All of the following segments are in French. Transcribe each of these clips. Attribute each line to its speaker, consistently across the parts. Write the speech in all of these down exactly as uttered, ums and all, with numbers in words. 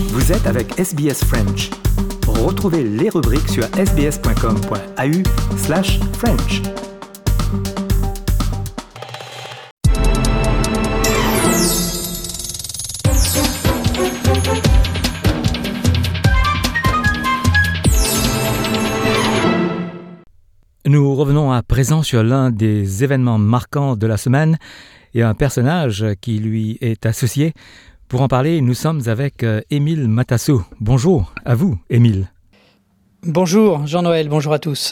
Speaker 1: Vous êtes avec S B S French. Retrouvez les rubriques sur sbs.com.au slash French.
Speaker 2: Nous revenons à présent sur l'un des événements marquants de la semaine et un personnage qui lui est associé. Pour en parler, nous sommes avec euh, Émile Matasso. Bonjour à vous, Émile.
Speaker 3: Bonjour Jean-Noël, bonjour à tous.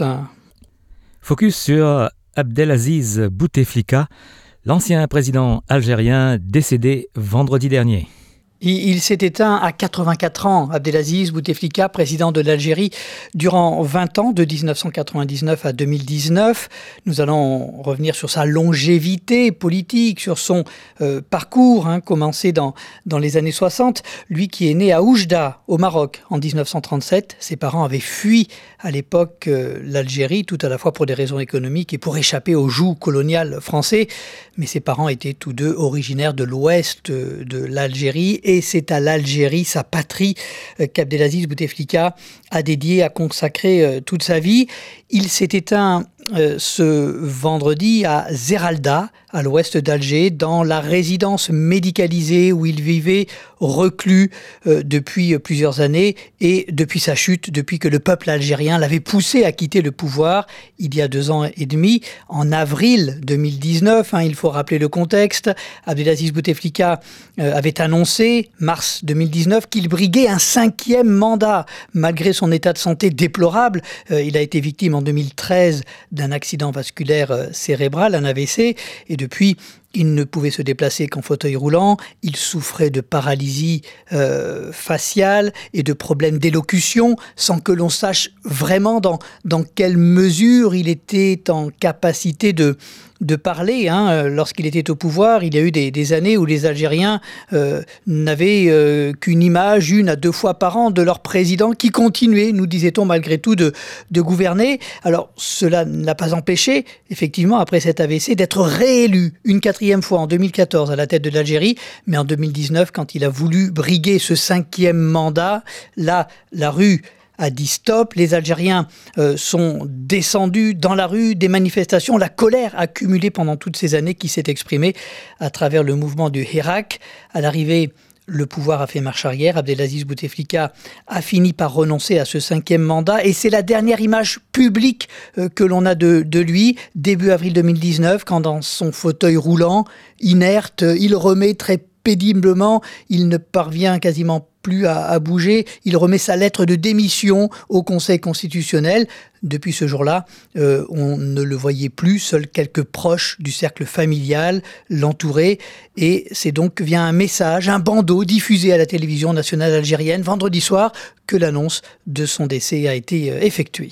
Speaker 2: Focus sur Abdelaziz Bouteflika, l'ancien président algérien décédé vendredi dernier.
Speaker 3: Il s'est éteint à quatre-vingt-quatre ans, Abdelaziz Bouteflika, président de l'Algérie, durant vingt ans, de dix-neuf cent quatre-vingt-dix-neuf à deux mille dix-neuf. Nous allons revenir sur sa longévité politique, sur son euh, parcours, hein, commencé dans, dans les années soixante. Lui qui est né à Oujda, au Maroc, en dix-neuf cent trente-sept. Ses parents avaient fui à l'époque euh, l'Algérie, tout à la fois pour des raisons économiques et pour échapper au joug colonial français. Mais ses parents étaient tous deux originaires de l'ouest de l'Algérie et c'est à l'Algérie, sa patrie, qu'Abdelaziz Bouteflika a dédié, a consacré toute sa vie. Il s'est éteint euh, ce vendredi à Zeralda, à l'ouest d'Alger, dans la résidence médicalisée où il vivait reclus euh, depuis plusieurs années et depuis sa chute, depuis que le peuple algérien l'avait poussé à quitter le pouvoir il y a deux ans et demi. En avril deux mille dix-neuf, hein, il faut rappeler le contexte, Abdelaziz Bouteflika euh, avait annoncé, mars deux mille dix-neuf, qu'il briguait un cinquième mandat. Malgré son état de santé déplorable, euh, il a été victime en deux mille treize d'un accident vasculaire euh, cérébral, un A V C, et depuis, il ne pouvait se déplacer qu'en fauteuil roulant. Il souffrait de paralysie euh, faciale et de problèmes d'élocution, sans que l'on sache vraiment dans, dans quelle mesure il était en capacité de, de parler. Hein. Lorsqu'il était au pouvoir, il y a eu des, des années où les Algériens euh, n'avaient euh, qu'une image, une à deux fois par an, de leur président qui continuait, nous disait-on malgré tout, de, de gouverner. Alors, cela ne l'a pas empêché, effectivement, après cet A V C, d'être réélu une quatrième fois en deux mille quatorze à la tête de l'Algérie, mais en deux mille dix-neuf, quand il a voulu briguer ce cinquième mandat, là, la rue a dit stop, les Algériens euh, sont descendus dans la rue, des manifestations, la colère accumulée pendant toutes ces années qui s'est exprimée à travers le mouvement du Hirak. À l'arrivée, le pouvoir a fait marche arrière. Abdelaziz Bouteflika a fini par renoncer à ce cinquième mandat et c'est la dernière image publique euh, que l'on a de, de lui, début avril deux mille dix-neuf, quand dans son fauteuil roulant, inerte, il remet très péniblement, il ne parvient quasiment plus à, à bouger, il remet sa lettre de démission au Conseil constitutionnel. Depuis ce jour-là, euh, on ne le voyait plus, seuls quelques proches du cercle familial l'entouraient. Et c'est donc via un message, un bandeau diffusé à la télévision nationale algérienne vendredi soir que l'annonce de son décès a été euh, effectuée.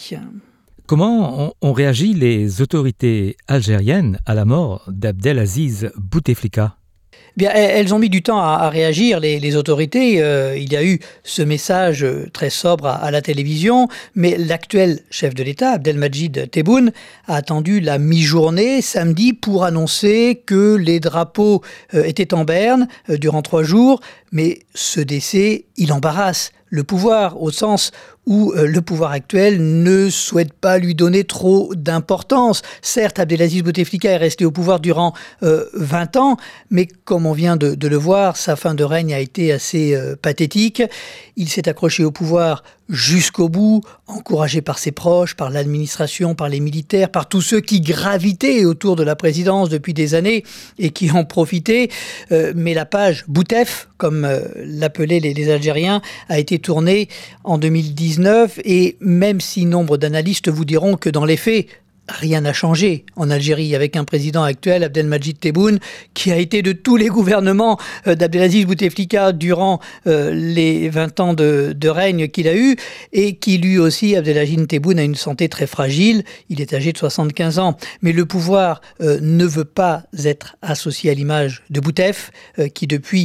Speaker 2: Comment ont, ont réagi les autorités algériennes à la mort d'Abdelaziz Bouteflika ?
Speaker 3: Bien, elles ont mis du temps à, à réagir, les, les autorités. Euh, il y a eu ce message très sobre à, à la télévision, mais l'actuel chef de l'État, Abdelmadjid Tebboune, a attendu la mi-journée, samedi, pour annoncer que les drapeaux euh, étaient en berne euh, durant trois jours. Mais ce décès, il embarrasse le pouvoir, au sens où euh, le pouvoir actuel ne souhaite pas lui donner trop d'importance. Certes, Abdelaziz Bouteflika est resté au pouvoir durant euh, vingt ans, mais comme on vient de, de le voir, sa fin de règne a été assez euh, pathétique. Il s'est accroché au pouvoir jusqu'au bout, encouragé par ses proches, par l'administration, par les militaires, par tous ceux qui gravitaient autour de la présidence depuis des années et qui en profitaient. Euh, mais la page Boutef, comme euh, l'appelaient les, les Algériens, a été tournée en deux mille dix-neuf et même si nombre d'analystes vous diront que dans les faits, rien n'a changé en Algérie avec un président actuel, Abdelmadjid Tebboune, qui a été de tous les gouvernements euh, d'Abdelaziz Bouteflika durant euh, les vingt ans de, de règne qu'il a eu et qui lui aussi, Abdelmadjid Tebboune, a une santé très fragile. Il est âgé de soixante-quinze ans. Mais le pouvoir euh, ne veut pas être associé à l'image de Boutef, euh, qui depuis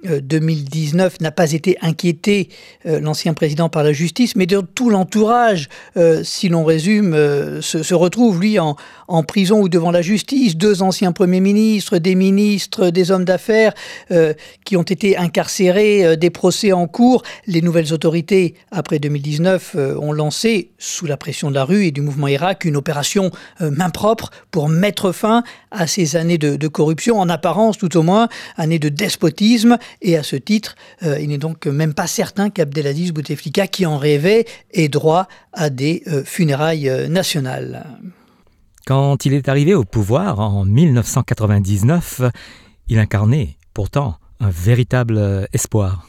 Speaker 3: euh, deux mille dix-neuf n'a pas été inquiété, euh, l'ancien président, par la justice, mais de tout l'entourage, euh, si l'on résume, euh, se, se retrouve, lui, en, en prison ou devant la justice. Deux anciens premiers ministres, des ministres, des hommes d'affaires euh, qui ont été incarcérés, euh, des procès en cours. Les nouvelles autorités, après deux mille dix-neuf, euh, ont lancé, sous la pression de la rue et du mouvement Irak, une opération euh, main propre pour mettre fin à ces années de, de corruption, en apparence tout au moins, années de despotisme. Et à ce titre, euh, il n'est donc même pas certain qu'Abdelaziz Bouteflika, qui en rêvait, ait droit à des euh, funérailles euh, nationales.
Speaker 2: Quand il est arrivé au pouvoir en dix-neuf cent quatre-vingt-dix-neuf, il incarnait pourtant un véritable espoir.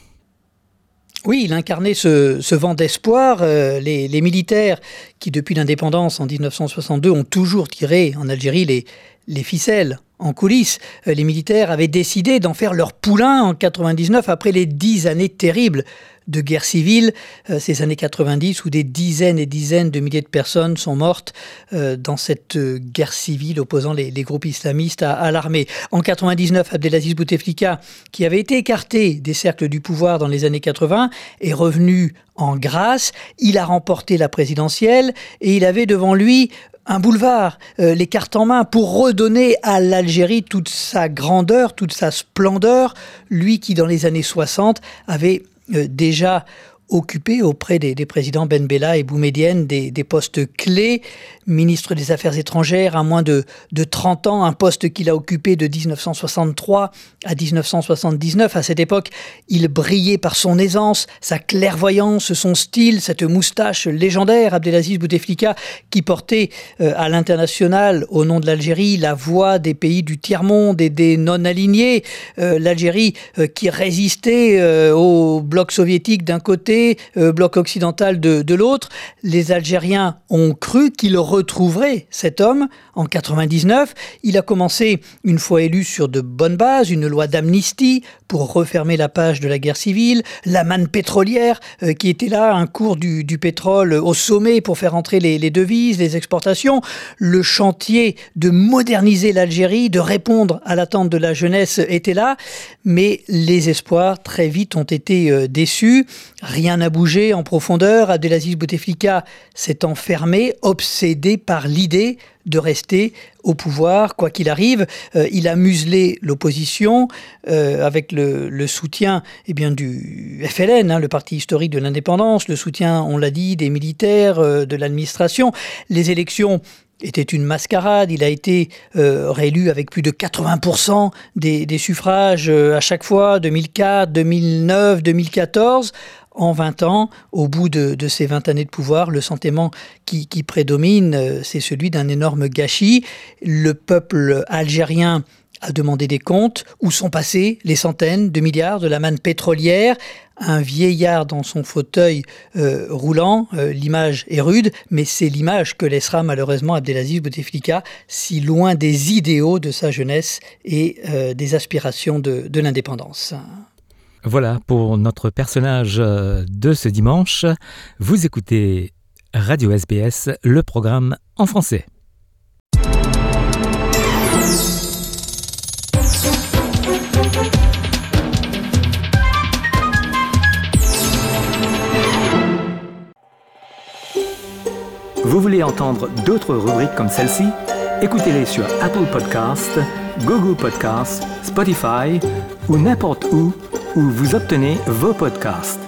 Speaker 3: Oui, il incarnait ce, ce vent d'espoir. Euh, les, les militaires qui, depuis l'indépendance en dix-neuf cent soixante-deux, ont toujours tiré en Algérie les, les ficelles en coulisses. Euh, les militaires avaient décidé d'en faire leur poulain en quatre-vingt-dix-neuf, après les dix années terribles de guerre civile, euh, ces années quatre-vingt-dix où des dizaines et dizaines de milliers de personnes sont mortes euh, dans cette euh, guerre civile opposant les, les groupes islamistes à, à l'armée. En quatre-vingt-dix-neuf, Abdelaziz Bouteflika, qui avait été écarté des cercles du pouvoir dans les années quatre-vingts, est revenu en grâce. Il a remporté la présidentielle et il avait devant lui un boulevard, euh, les cartes en main, pour redonner à l'Algérie toute sa grandeur, toute sa splendeur. Lui qui, dans les années soixante, avait euh, déjà occupé auprès des, des présidents Ben Bella et Boumedienne des, des postes clés, ministre des Affaires étrangères à moins de, de trente ans, un poste qu'il a occupé de dix-neuf cent soixante-trois à dix-neuf cent soixante-dix-neuf. À cette époque, il brillait par son aisance, sa clairvoyance, son style, cette moustache légendaire, Abdelaziz Bouteflika, qui portait euh, à l'international, au nom de l'Algérie, la voix des pays du tiers-monde et des non-alignés. Euh, L'Algérie euh, qui résistait euh, au bloc soviétique d'un côté, Euh, bloc occidental de, de l'autre. Les Algériens ont cru qu'ils retrouveraient cet homme en quatre-vingt-dix-neuf. Il a commencé, une fois élu, sur de bonnes bases, une loi d'amnistie pour refermer la page de la guerre civile, la manne pétrolière euh, qui était là, un cours du, du pétrole au sommet pour faire entrer les, les devises, les exportations, le chantier de moderniser l'Algérie, de répondre à l'attente de la jeunesse était là, mais les espoirs très vite ont été euh, déçus. Rien n'a bougé en profondeur. Abdelaziz Bouteflika s'est enfermé, obsédé par l'idée de rester au pouvoir, quoi qu'il arrive. Euh, il a muselé l'opposition euh, avec le, le soutien eh bien, du F L N, hein, le parti historique de l'indépendance, le soutien, on l'a dit, des militaires, euh, de l'administration. Les élections était une mascarade. Il a été euh, réélu avec plus de quatre-vingts pour cent des, des suffrages euh, à chaque fois, deux mille quatre, deux mille neuf, deux mille quatorze. En vingt ans, au bout de, de ces vingt années de pouvoir, le sentiment qui, qui prédomine, euh, c'est celui d'un énorme gâchis. Le peuple algérien a demandé des comptes. Où sont passés les centaines de milliards de la manne pétrolière ? Un vieillard dans son fauteuil euh, roulant, euh, l'image est rude, mais c'est l'image que laissera malheureusement Abdelaziz Bouteflika, si loin des idéaux de sa jeunesse et euh, des aspirations de, de l'indépendance.
Speaker 2: Voilà pour notre personnage de ce dimanche. Vous écoutez Radio S B S, le programme en français.
Speaker 1: Vous voulez entendre d'autres rubriques comme celle-ci? Écoutez-les sur Apple Podcasts, Google Podcasts, Spotify ou n'importe où où vous obtenez vos podcasts.